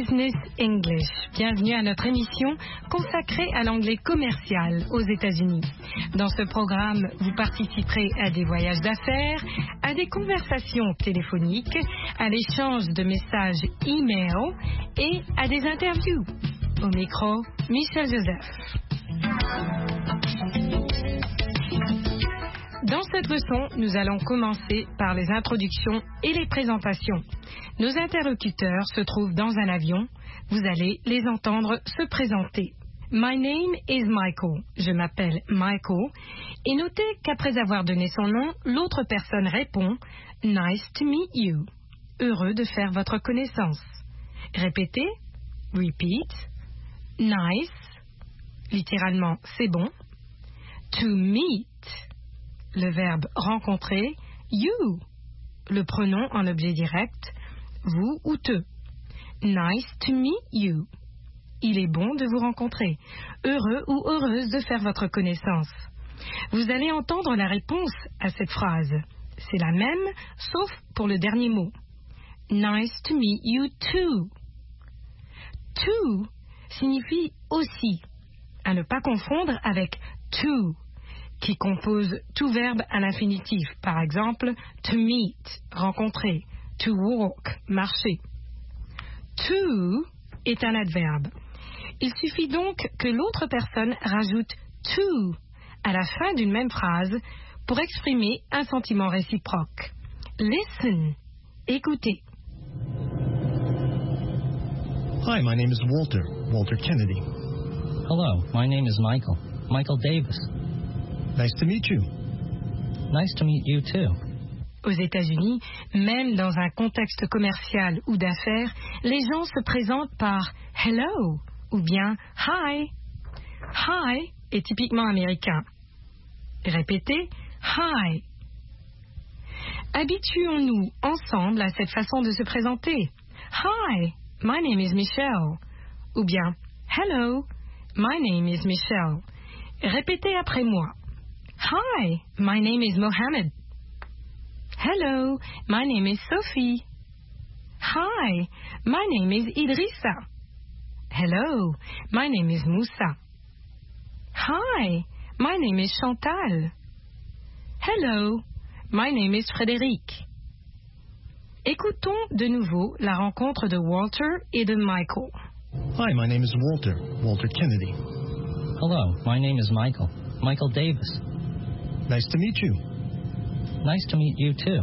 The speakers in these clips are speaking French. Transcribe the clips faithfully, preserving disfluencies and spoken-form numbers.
Business English. Bienvenue à notre émission consacrée à l'anglais commercial aux États-Unis. Dans ce programme, vous participerez à des voyages d'affaires, à des conversations téléphoniques, à l'échange de messages e-mail et à des interviews. Au micro, Michel Joseph. Dans cette leçon, nous allons commencer par les introductions et les présentations. Nos interlocuteurs se trouvent dans un avion. Vous allez les entendre se présenter. My name is Michael. Je m'appelle Michael. Et notez qu'après avoir donné son nom, l'autre personne répond « Nice to meet you ». Heureux de faire votre connaissance. Répétez. Repeat. Nice. Littéralement, c'est bon. To meet. Le verbe rencontrer. You. Le pronom en objet direct. Vous ou te. Nice to meet you. Il est bon de vous rencontrer. Heureux ou heureuse de faire votre connaissance. Vous allez entendre la réponse à cette phrase. C'est la même, sauf pour le dernier mot. Nice to meet you too. To signifie aussi, à ne pas confondre avec to, qui compose tout verbe à l'infinitif. Par exemple, to meet, rencontrer, to walk, marcher. To est un adverbe. Il suffit donc que l'autre personne rajoute to à la fin d'une même phrase pour exprimer un sentiment réciproque. Listen, écoutez. Hi, my name is Walter, Walter Kennedy. Hello, my name is Michael, Michael Davis. Nice to meet you. Nice to meet you too. Aux États-Unis, même dans un contexte commercial ou d'affaires, les gens se présentent par hello ou bien hi. Hi est typiquement américain. Répétez hi. Habituons-nous ensemble à cette façon de se présenter. Hi, my name is Michelle. Ou bien hello, my name is Michelle. Répétez après moi. Hi, my name is Mohammed. Hello, my name is Sophie. Hi, my name is Idrissa. Hello, my name is Moussa. Hi, my name is Chantal. Hello, my name is Frédéric. Écoutons de nouveau la rencontre de Walter et de Michael. Hi, my name is Walter, Walter Kennedy. Hello, my name is Michael, Michael Davis. Nice to meet you. Nice to meet you too.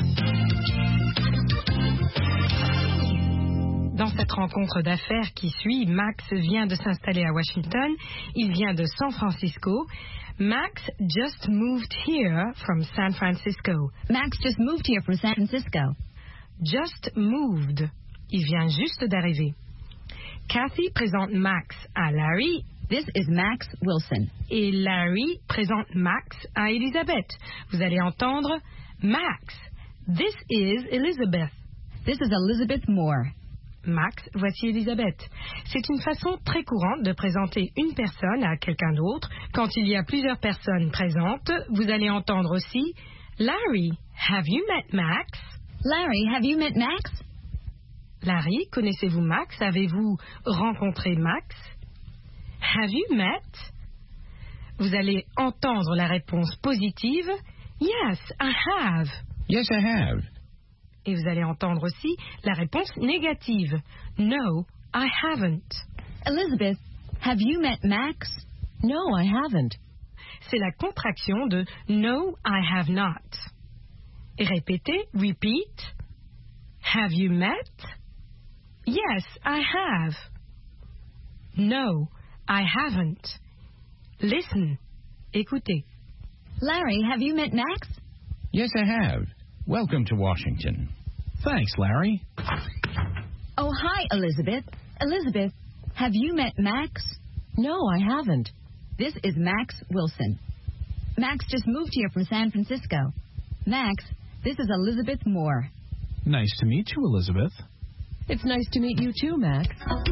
Dans cette rencontre d'affaires qui suit, Max vient de s'installer à Washington. Il vient de San Francisco. Max just moved here from San Francisco. Max just moved here from San Francisco. Just moved. Il vient juste d'arriver. Kathy présente Max à Larry. This is Max Wilson. Et Larry présente Max à Elizabeth. Vous allez entendre Max. This is Elizabeth. This is Elizabeth Moore. Max, voici Elizabeth. C'est une façon très courante de présenter une personne à quelqu'un d'autre. Quand il y a plusieurs personnes présentes, vous allez entendre aussi Larry, have you met Max? Larry, have you met Max? Larry, connaissez-vous Max? Avez-vous rencontré Max? Have you met? Vous allez entendre la réponse positive. Yes, I have. Yes, I have. Et vous allez entendre aussi la réponse négative. No, I haven't. Elizabeth, have you met Max? No, I haven't. C'est la contraction de No, I have not. Et répétez, repeat. Have you met? Yes, I have. No, I haven't. Listen. Écoutez. Larry, have you met Max? Yes, I have. Welcome to Washington. Thanks, Larry. Oh, hi, Elizabeth. Elizabeth, have you met Max? No, I haven't. This is Max Wilson. Max just moved here from San Francisco. Max, this is Elizabeth Moore. Nice to meet you, Elizabeth. It's nice to meet you too, Max.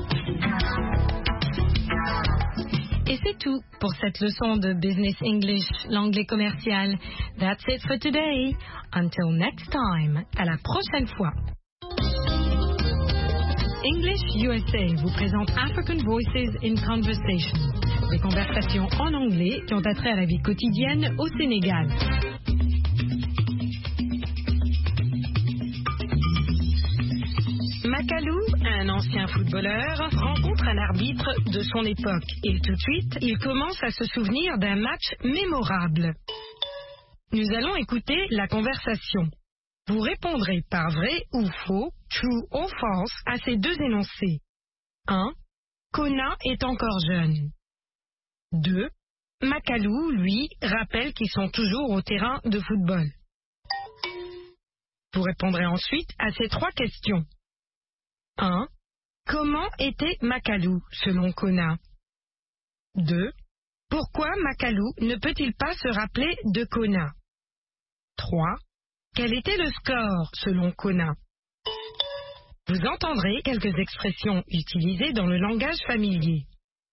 Et c'est tout pour cette leçon de Business English, l'anglais commercial. That's it for today. Until next time. À la prochaine fois. English U S A vous présente African Voices in Conversation, des conversations en anglais qui ont attrait à la vie quotidienne au Sénégal. Macalou, un ancien footballeur, rencontre un arbitre de son époque et tout de suite, il commence à se souvenir d'un match mémorable. Nous allons écouter la conversation. Vous répondrez par vrai ou faux, true or false, à ces deux énoncés. un. Kona est encore jeune. deux. Macalou, lui, rappelle qu'ils sont toujours au terrain de football. Vous répondrez ensuite à ces trois questions. un. Comment était Macalou, selon Kona? deux. Pourquoi Macalou ne peut-il pas se rappeler de Kona? trois. Quel était le score, selon Kona? Vous entendrez quelques expressions utilisées dans le langage familier.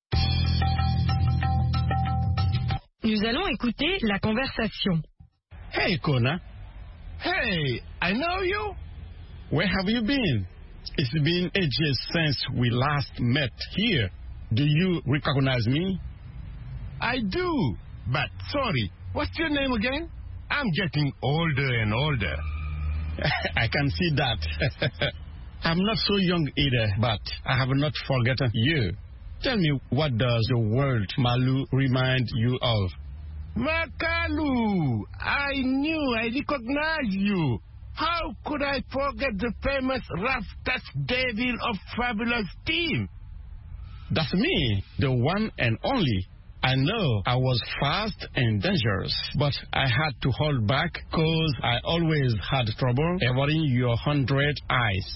Nous allons écouter la conversation. Hey, Kona. Hey, I know you. Where have you been? It's been ages since we last met here. Do you recognize me? I do, but sorry, what's your name again? I'm getting older and older. I can see that. I'm not so young either, but I have not forgotten you. Tell me, what does the word Malu remind you of? Macalou! I knew I recognized you. How could I forget the famous rough touch devil of Fabulous Team? That's me, the one and only. I know I was fast and dangerous, but I had to hold back because I always had trouble avoiding your hundred eyes.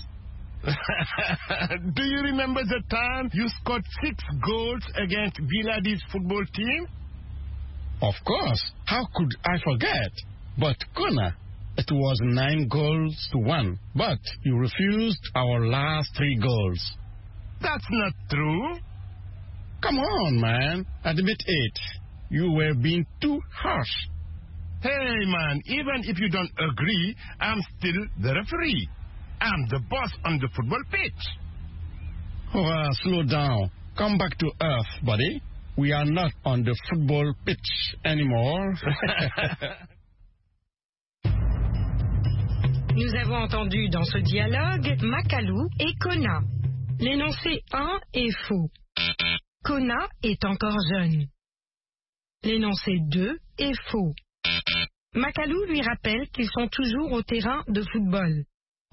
Do you remember the time you scored six goals against Villadis football team? Of course. How could I forget? But, Kona, it was nine goals to one, but you refused our last three goals. That's not true. Come on, man. Admit it. You were being too harsh. Hey, man, even if you don't agree, I'm still the referee. I'm the boss on the football pitch. Oh, uh, slow down. Come back to earth, buddy. We are not on the football pitch anymore. Nous avons entendu dans ce dialogue Macalou et Kona. L'énoncé un est faux. Kona est encore jeune. L'énoncé deux est faux. Macalou lui rappelle qu'ils sont toujours au terrain de football.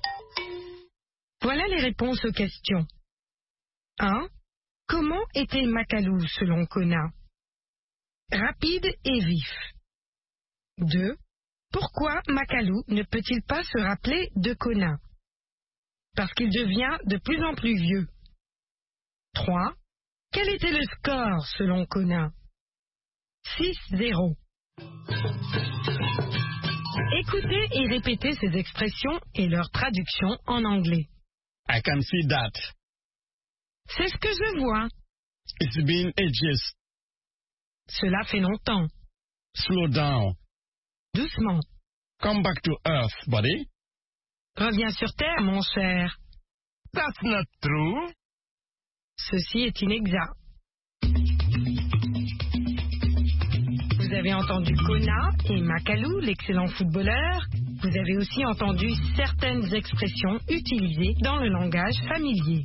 Voilà les réponses aux questions. un. Comment était Macalou selon Kona? Rapide et vif. deux. Pourquoi Macalou ne peut-il pas se rappeler de Kona? Parce qu'il devient de plus en plus vieux. trois. Quel était le score selon Kona? six zéro. Écoutez et répétez ces expressions et leur traduction en anglais. I can see that. C'est ce que je vois. It's been ages. Cela fait longtemps. Slow down. Doucement. Come back to earth, buddy. Reviens sur terre, mon cher. That's not true. Ceci est inexact. Vous avez entendu Kona et Macalou, l'excellent footballeur. Vous avez aussi entendu certaines expressions utilisées dans le langage familier.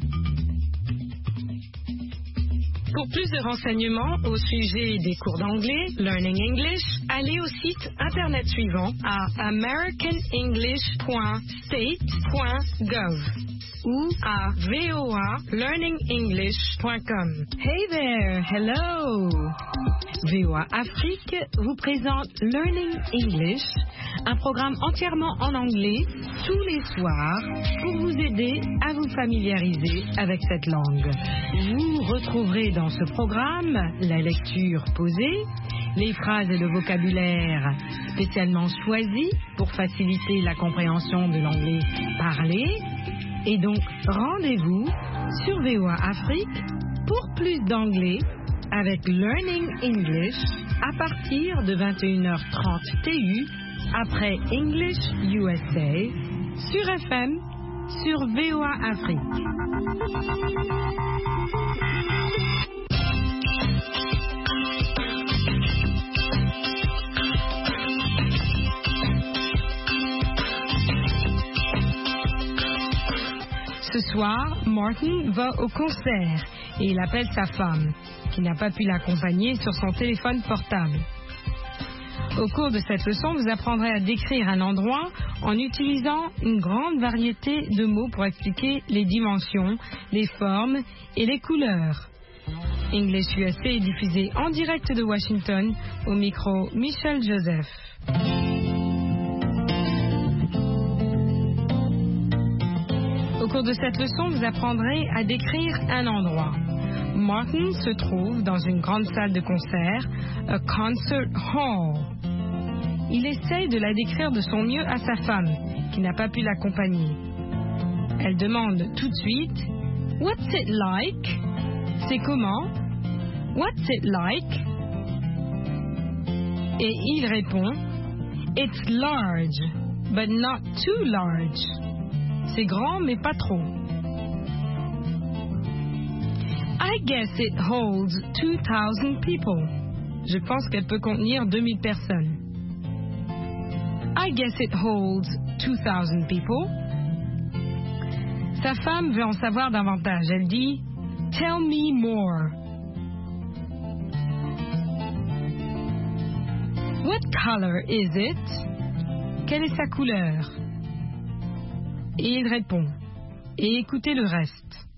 Pour plus de renseignements au sujet des cours d'anglais, Learning English, allez au site internet suivant à american english point state point gov ou à voa learning english point com. Hey there, hello. V O A Afrique vous présente Learning English, un programme entièrement en anglais tous les soirs pour vous aider à vous familiariser avec cette langue. Vous retrouverez dans ce programme la lecture posée, les phrases et le vocabulaire spécialement choisis pour faciliter la compréhension de l'anglais parlé. Et donc, rendez-vous sur V O A Afrique pour plus d'anglais avec Learning English à partir de vingt et une heures trente T U après English U S A sur F M sur V O A Afrique. Ce soir, Martin va au concert et il appelle sa femme, qui n'a pas pu l'accompagner, sur son téléphone portable. Au cours de cette leçon, vous apprendrez à décrire un endroit en utilisant une grande variété de mots pour expliquer les dimensions, les formes et les couleurs. English U S A est diffusé en direct de Washington, au micro Michel Joseph. Au cours de cette leçon, vous apprendrez à décrire un endroit. Martin se trouve dans une grande salle de concert, a concert hall. Il essaye de la décrire de son mieux à sa femme, qui n'a pas pu l'accompagner. Elle demande tout de suite « What's it like ?» C'est comment? What's it like? Et il répond It's large, but not too large. C'est grand, mais pas trop. I guess it holds two thousand people. Je pense qu'elle peut contenir deux mille personnes. I guess it holds two thousand people. Sa femme veut en savoir davantage. Elle dit Tell me more. What color is it? Quelle est sa couleur? Et il répond. Et écoutez le reste.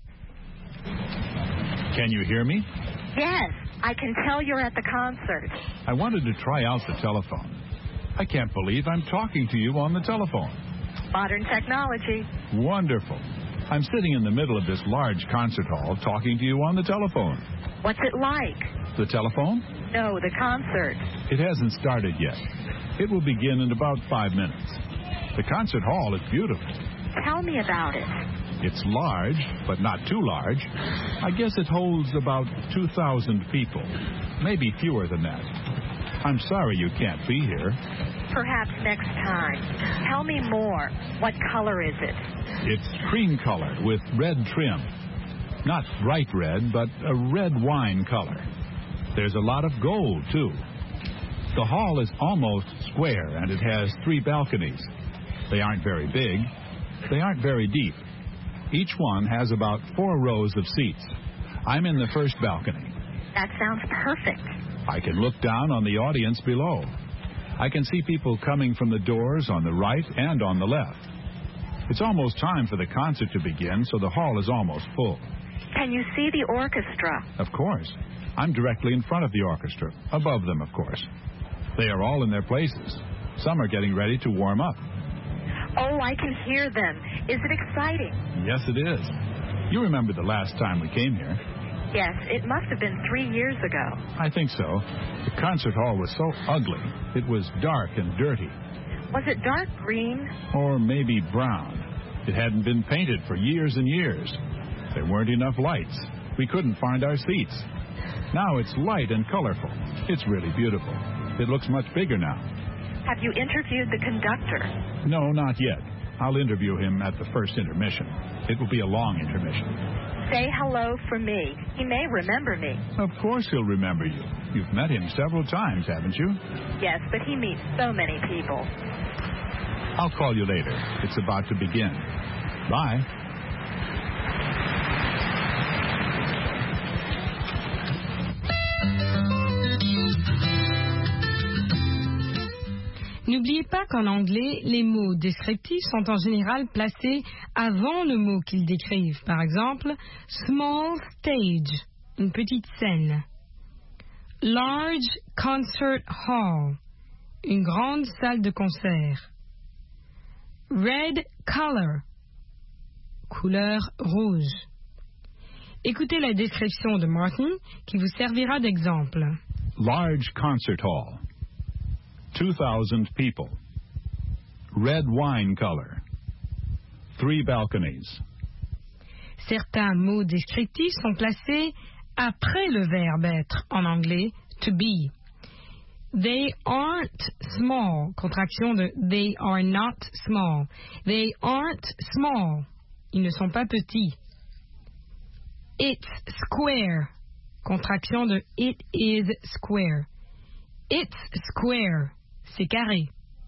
Can you hear me? Yes, I can tell you're at the concert. I wanted to try out the telephone. I can't believe I'm talking to you on the telephone. Modern technology. Wonderful. I'm sitting in the middle of this large concert hall talking to you on the telephone. What's it like? The telephone? No, the concert. It hasn't started yet. It will begin in about five minutes. The concert hall is beautiful. Tell me about it. It's large, but not too large. I guess it holds about two thousand people, maybe fewer than that. I'm sorry you can't be here. Perhaps next time. Tell me more. What color is it? It's cream color with red trim. Not bright red, but a red wine color. There's a lot of gold, too. The hall is almost square, and it has three balconies. They aren't very big. They aren't very deep. Each one has about four rows of seats. I'm in the first balcony. That sounds perfect. I can look down on the audience below. I can see people coming from the doors on the right and on the left. It's almost time for the concert to begin, so the hall is almost full. Can you see the orchestra? Of course. I'm directly in front of the orchestra, above them, of course. They are all in their places. Some are getting ready to warm up. Oh, I can hear them. Is it exciting? Yes, it is. You remember the last time we came here. Yes, it must have been three years ago. I think so. The concert hall was so ugly. It was dark and dirty. Was it dark green? Or maybe brown. It hadn't been painted for years and years. There weren't enough lights. We couldn't find our seats. Now it's light and colorful. It's really beautiful. It looks much bigger now. Have you interviewed the conductor? No, not yet. I'll interview him at the first intermission. It will be a long intermission. Say hello for me. He may remember me. Of course he'll remember you. You've met him several times, haven't you? Yes, but he meets so many people. I'll call you later. It's about to begin. Bye. N'oubliez pas qu'en anglais, les mots descriptifs sont en général placés avant le mot qu'ils décrivent. Par exemple, small stage, une petite scène. Large concert hall, une grande salle de concert. Red color, couleur rouge. Écoutez la description de Martin qui vous servira d'exemple. Large concert hall. two thousand people. Red wine color. Three balconies. Certains mots descriptifs sont placés après le verbe être en anglais to be. They aren't small, contraction de they are not small. They aren't small. Ils ne sont pas petits. It's square. Contraction de it is square. It's square. C'est carré.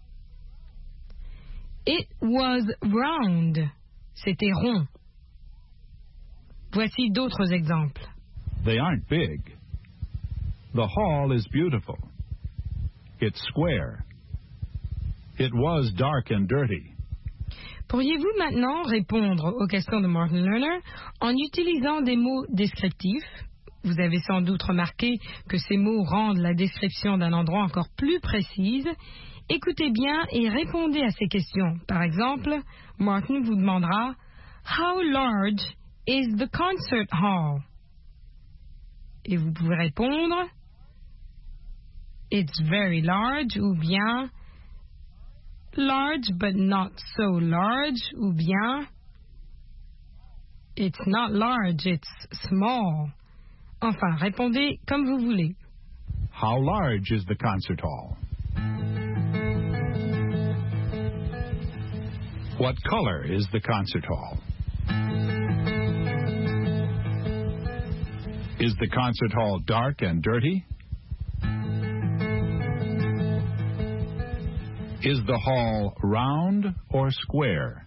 It was round. C'était rond. Voici d'autres exemples. They aren't big. The hall is beautiful. It's square. It was dark and dirty. Pourriez-vous maintenant répondre aux questions de Martin Lerner en utilisant des mots descriptifs? Vous avez sans doute remarqué que ces mots rendent la description d'un endroit encore plus précise. Écoutez bien et répondez à ces questions. Par exemple, Martin vous demandera « How large is the concert hall? » Et vous pouvez répondre « It's very large » ou bien « large but not so large » ou bien « It's not large, it's small ». Enfin, répondez comme vous voulez. How large is the concert hall? What color is the concert hall? Is the concert hall dark and dirty? Is the hall round or square?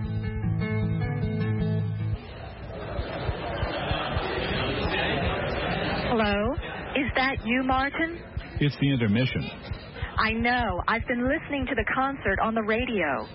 Hello? Is that you, Martin? It's the intermission. I know. I've been listening to the concert on the radio.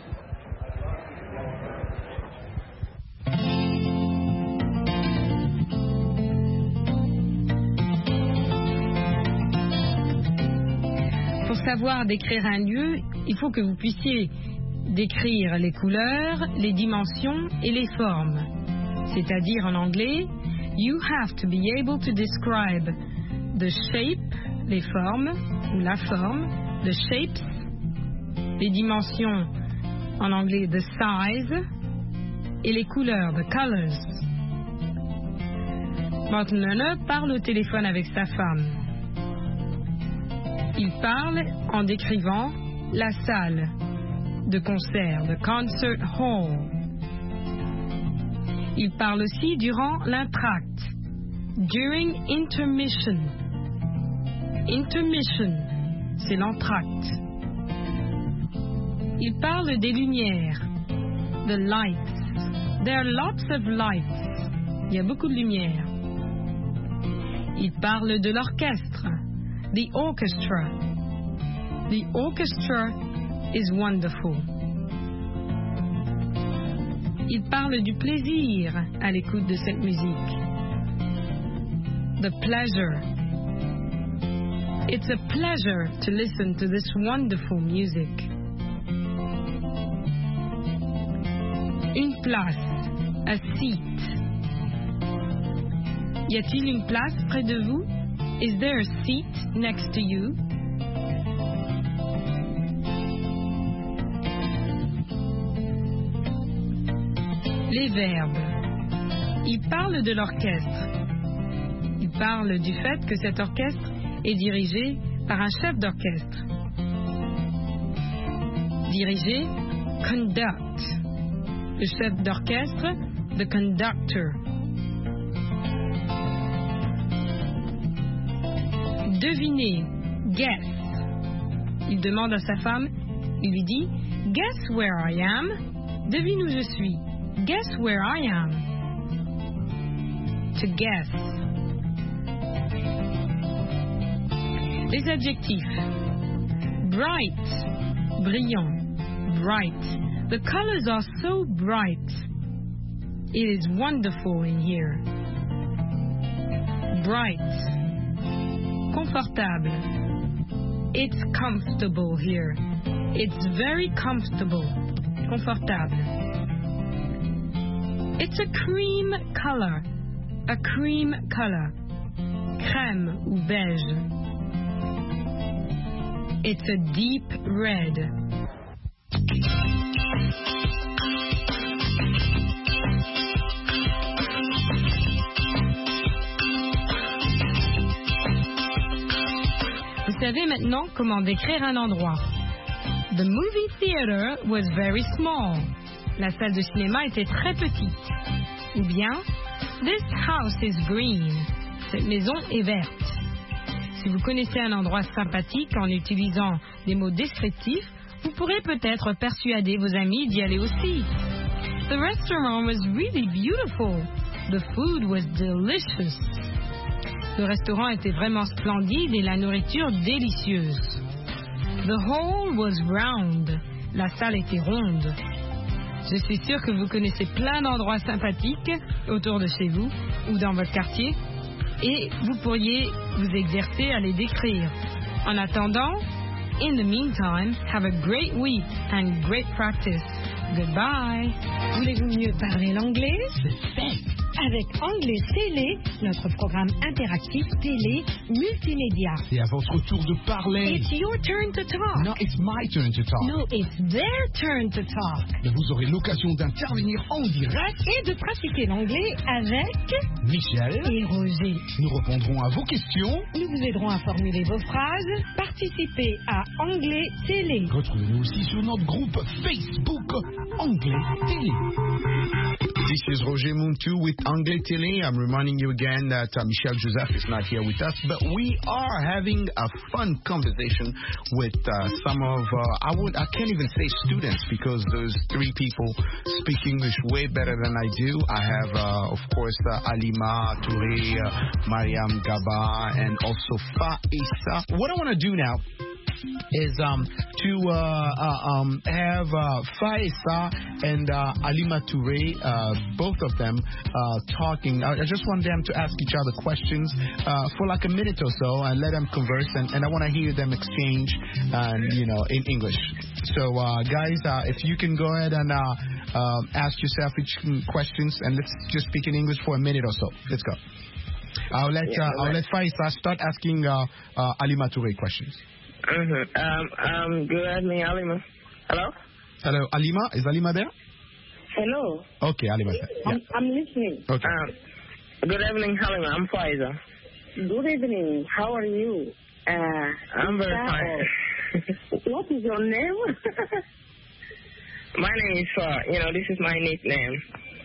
Pour savoir décrire un lieu, il faut que vous puissiez décrire les couleurs, les dimensions et les formes. C'est-à-dire en anglais, you have to be able to describe the shape, les formes, ou la forme, the shapes, les dimensions, en anglais, the size, et les couleurs, the colors. Martin Lerner parle au téléphone avec sa femme. Il parle en décrivant la salle de concert, the concert hall. Il parle aussi durant l'entracte, during intermission. Intermission, c'est l'entracte. Il parle des lumières, the lights. There are lots of lights. Il y a beaucoup de lumière. Il parle de l'orchestre, the orchestra. The orchestra is wonderful. Il parle du plaisir à l'écoute de cette musique. The pleasure. It's a pleasure to listen to this wonderful music. Une place, a seat. Y a-t-il une place près de vous? Is there a seat next to you? Les verbes. Il parle de l'orchestre. Il parle du fait que cet orchestre est dirigé par un chef d'orchestre. Diriger, conduct. Le chef d'orchestre, the conductor. Deviner, guess. Il demande à sa femme, il lui dit, guess where I am? Devine où je suis. Guess where I am. To guess. Les adjectifs. Bright, brillant, bright. The colors are so bright. It is wonderful in here. Bright. Confortable. It's comfortable here. It's very comfortable. Confortable. It's a cream color. A cream color. Crème ou beige. It's a deep red. Vous savez maintenant comment décrire un endroit. The movie theater was very small. La salle de cinéma était très petite. Ou bien, this house is green. Cette maison est verte. Si vous connaissez un endroit sympathique en utilisant des mots descriptifs, vous pourrez peut-être persuader vos amis d'y aller aussi. The restaurant was really beautiful. The food was delicious. Le restaurant était vraiment splendide et la nourriture délicieuse. The hall was round. La salle était ronde. Je suis sûre que vous connaissez plein d'endroits sympathiques autour de chez vous ou dans votre quartier et vous pourriez vous exercer à les décrire. En attendant, in the meantime, have a great week and great practice. Goodbye. Voulez-vous mieux parler l'anglais? C'est fait. Avec Anglais Télé, notre programme interactif télé multimédia. C'est à votre tour de parler. It's your turn to talk. No, it's my turn to talk. No, it's their turn to talk. Mais vous aurez l'occasion d'intervenir en direct et de pratiquer l'anglais avec Michel et Roger. Nous répondrons à vos questions. Nous vous aiderons à formuler vos phrases. Participez à Anglais Télé. Retrouvez-nous aussi sur notre groupe Facebook Anglais Télé. This is Roger Muntu with Anglais Télé. I'm reminding you again that uh, Michel Joseph is not here with us, but we are having a fun conversation with uh, some of, uh, I would, I can't even say students because those three people speak English way better than I do. I have, uh, of course, uh, Alima Touré, uh, Mariam Gaba, and also Faisa. What I want to do now is um, to uh, uh, um, have uh, Faisa and uh, Alima Touré, uh, both of them, uh, talking. I, I just want them to ask each other questions uh, for like a minute or so and let them converse, and, and I want to hear them exchange, uh, you know, in English. So, uh, guys, uh, if you can go ahead and uh, uh, ask yourself each questions, and let's just speak in English for a minute or so. Let's go. I'll let uh, I'll let Faisa start asking uh, uh, Alima Touré questions. Mm-hmm. Um, um, good evening, Alima. Hello? Hello, Alima? Is Alima there? Hello. Okay, Alima. Yeah. I'm, I'm listening. Okay. Um, good evening, Alima. I'm Faiza. Good evening. How are you? Uh, I'm very fine. What is your name? My name is Fa. You know, this is my nickname.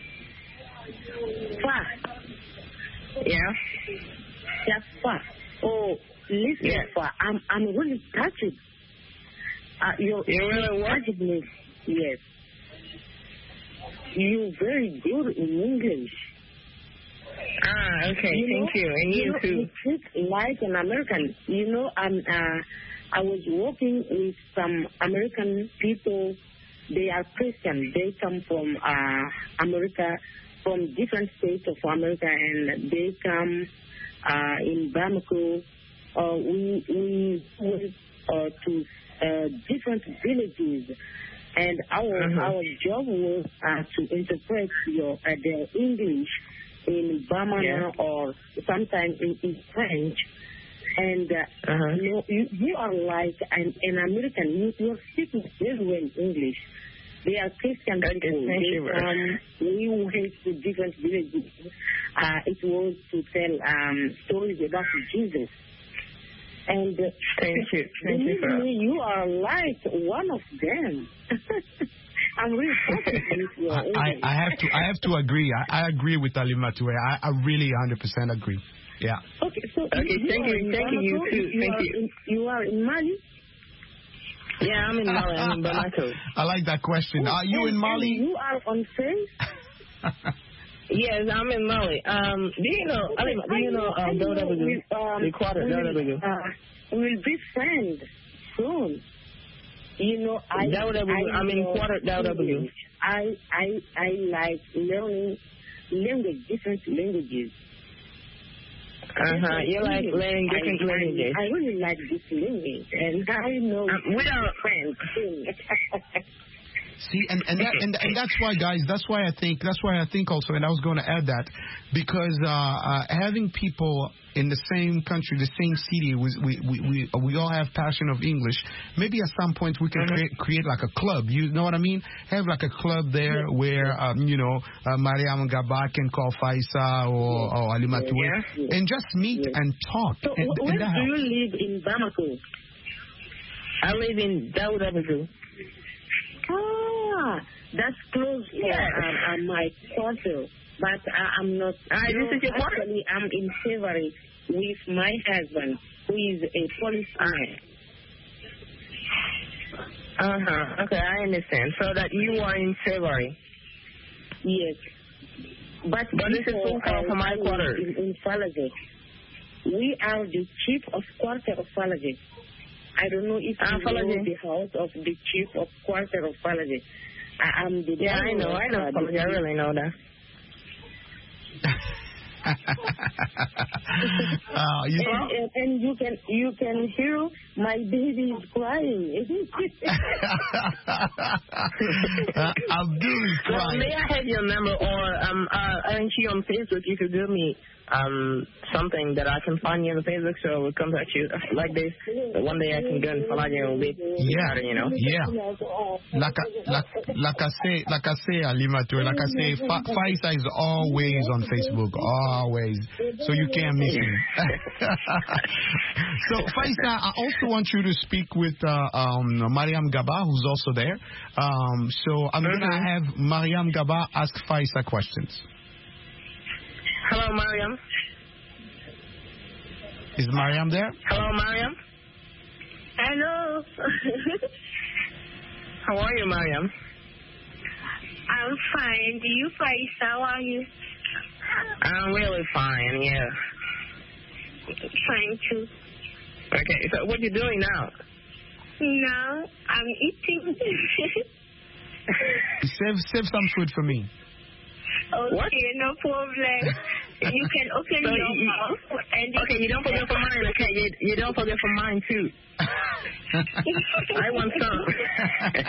Fa. Yeah? That's Fa. Oh. Listen, yeah. I'm I'm really touched. Uh, you're you really touched me. Yes. You're very good in English. Ah, okay. You Thank know, you. And you, you too. You speak like an American. You know, I'm. Uh, I was working with some American people. They are Christian. They come from uh, America, from different states of America, and they come uh, in Bamako. Uh, we we went uh, to uh, different villages, and our uh-huh. our job was uh, to interpret your uh, their English in Bamana yeah. or sometimes in, in French. And uh, uh-huh. you, know, you you are like an, an American. You you are speaking very well English. They are Christian people. They, um, we went to different villages. Uh, it was to tell um, stories about Jesus. And uh, thank you. Thank believe you, me, you are like one of them. I'm really happy with you. I, I have to I have to agree. I, I agree with Alima Touré. I, I really one hundred percent agree. Yeah. Okay, so okay, you, thank you, thank you, you too. You thank are you. In, you are in Mali? Yeah, I'm in Mali. I'm in Bamako. I like that question. Oh, are you in Mali? You are on face? Yes, I'm in Mali. Um, do you know? I mean, do you know uh, W W? Um, the quarter we W W. Uh, we'll be friends soon. You know, I. W W. I I'm in quarter W W. I I I like learning language, different languages. Uh huh. You like learning different I, languages. I, I really like this language, and I know um, we are friends too. See, and and, that, and and that's why, guys. That's why I think. That's why I think also, and I was going to add that because uh, uh, having people in the same country, the same city, we we we we, we all have passion of English. Maybe at some point we can mm-hmm. create create like a club. You know what I mean? Have like a club there yeah. where um, you know uh, Mariam Gaba can call Faisa or, yeah. or Alima Touré yeah. yeah. and just meet yeah. and talk. So and, where and do you live in Bamako? I live in W W. Ah, that's close for Yes. um, um, my quarter. But uh, I'm not. Ah, you this know, is your quarter? actually, I'm in February with my husband, who is a policeman. Uh-huh. Okay, I understand. So that you are in February. Yes. But, But this is so far from my quarter. In, in Falajek. We are the chief of quarter of Falajek. I don't know if Ah, you know Falajek. the house of the chief of quarter of Falajek. I am the Yeah, I know. I know. uh, Falajek. I really know that. uh, you and, and, and you can you can hear my baby is crying. uh, Abdul is Well, crying. may I have your number, or um, uh, aren't you on Facebook? You could give me um something that I can find you on Facebook, so I will contact you like this. So one day I can go and follow you a bit. Yeah, You know. yeah. Like I, like, like I say, like I say, Alimatu, like I say, Fa- Faisa is always on Facebook, always. So you can't miss him. So Faisa, I also want you to speak with uh, um, Mariam Gaba, who's also there. Um, so I'm Mm-hmm. gonna have Mariam Gaba ask Faisa questions. Hello, Mariam. Is Mariam there? Hello, Mariam. Hello. How are you, Mariam? I'm fine. Do you find how are you? I'm really fine. Yeah. Fine too. Okay. So what you doing now? Now I'm eating. Save, save some food for me. Okay, What? no problem. You can open So your you- mouth and Okay, you don't forget for mine. Okay, you, you don't forget for mine too. I want some.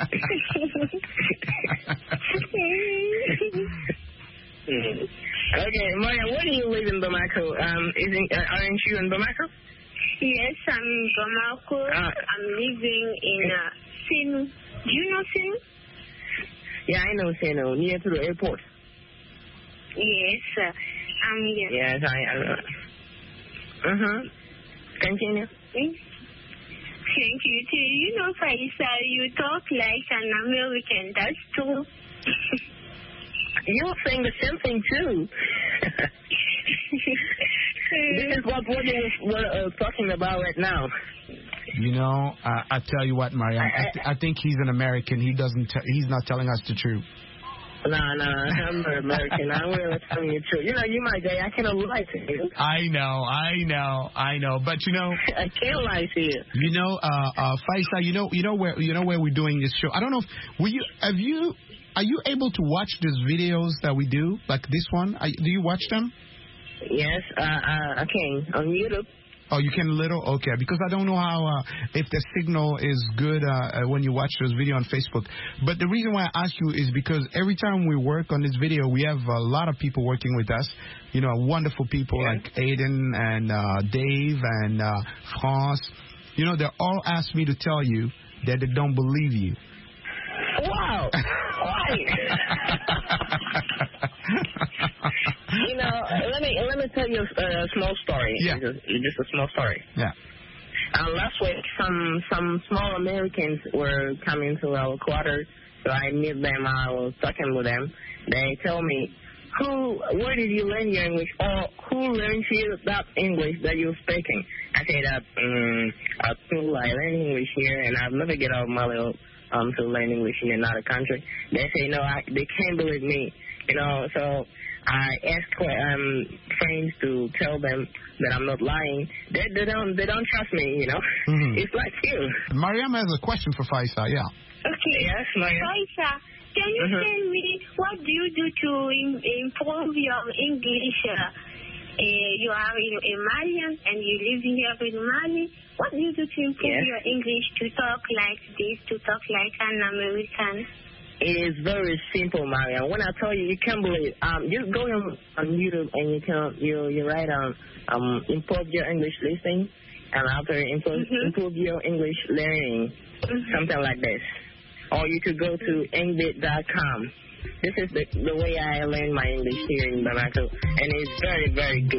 Okay, Maria, where do you live in Bamako? Um, isn't uh, aren't you in Bamako? Yes, I'm in Bamako. Uh, I'm living in uh, Sinu. Do you know Sinu? Yeah, I know, Seno, near to the airport. Yes, uh, I'm here. Yes, I. I uh huh. Continue. Thank you too. You know, Faisa, you talk like an American. That's true. You're saying the same thing too. This is what what you were uh, talking about right now. You know, uh, I tell you what, Mariam, I, th- I think he's an American. He doesn't. T- he's not telling us the truth. No, no, I'm not American. I'm really telling you the truth. You know, you my day. I cannot lie to you. I know, I know, I know. But you know, I can't lie to you. you know, uh, uh, Faisa, you know, you know where, you know where we're doing this show. I don't know if will you have you are you able to watch these videos that we do, like this one? Are, do you watch them? Yes, uh, uh, I can on YouTube. Oh, you can little? Okay, because I don't know how, uh, if the signal is good uh, when you watch those videos on Facebook. But the reason why I ask you is because every time we work on this video, we have a lot of people working with us. You know, wonderful people Yeah. like Aiden and uh, Dave and uh, France. You know, they all asked me to tell you that they don't believe you. Wow. Why? You know, let me let me tell you a, a small story. Yeah. Just, just a small story. Yeah. Uh, last week, some some small Americans were coming to our quarters, so I met them. I was talking with them. They tell me, "Who? Where did you learn your English? Or who learned you that English that you're speaking?" I said, "That um, at school I learned English here, and I'll never get out of my little um to learn English in another country." They say, "No, I, they can't believe me." You know, so I asked um, friends to tell them that I'm not lying. They, they don't they don't trust me, you know. Mhm. It's like you. Mariam has a question for Faisa, yeah. Okay. Yes, Maya. Faisa, can you Mhm. tell me what do you do to im- improve your English? Uh, uh, you are in a Malian and you live here in Mali. What do you do to improve Yes. your English to talk like this, to talk like an American? It is very simple, Maria. When I tell you, you can't believe. Um, just go on, on YouTube and you can you you write um um improve your English listening, and after improve Mhm. improve your English learning, something like this. Or you could go to engbit dot com. This is the the way I learn my English here in Bamako, and it's very very good.